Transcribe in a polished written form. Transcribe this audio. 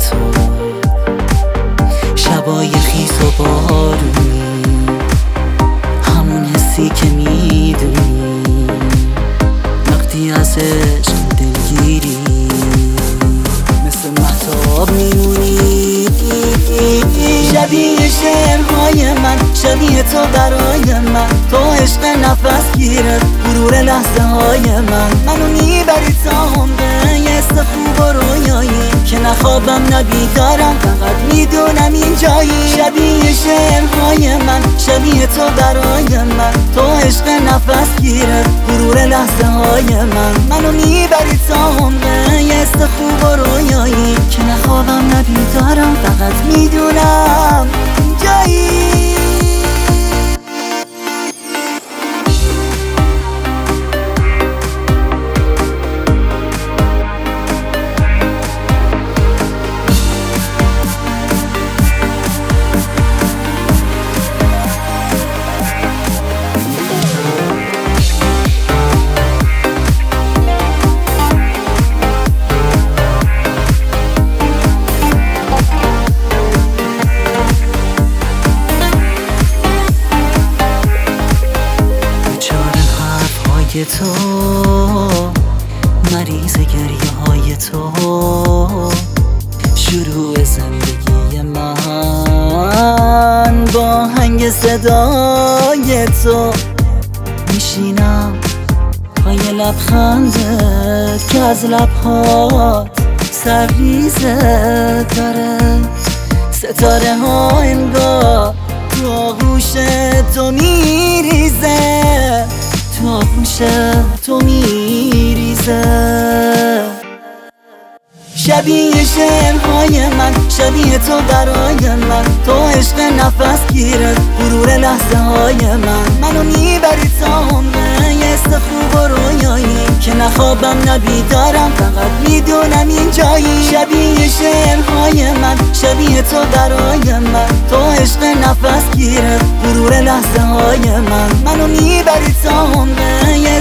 تو، شبای خیس و بارونی، همون حسی که میدونی وقتی از عشق دلگیری، مثل مهتاب میمونی. شبیه شعرهای من، شبیه تو برای من، تو عشق نفس گیره غرور لحظه های منو میبری تا عمقه یست خوب و رویایی که نخوابم نبیدارم، فقط میدونم این جایی. شبیه شعرهای من، شبیه تو برای من، تو عشق نفس گیره غرور لحظه های منو میبری تا عمقه یست خوب و رویایی که نخوابم نبیدارم، فقط میدونم این جایی. تو مریض گریه های تو، شروع زندگی من با آهنگ صدای تو، میشینم پای لبخندت که از لبهات سرریزه داره، ستاره ها انگار تو آغوش تو میریزه، تو آغوش تو میریزه. شبیه شعرهای من، شبیه تو برای من، تو عشق نفس گیره غرور لحظه های منو میبری تا عمقه یست خوب و رویایی که نخوابم نبیدارم، فقط میدونم این جایی. شبیه شعرهای من، شبیه تو برای من، تو عشق نفس گیره غرور لحظه های منو میبری تا عمقه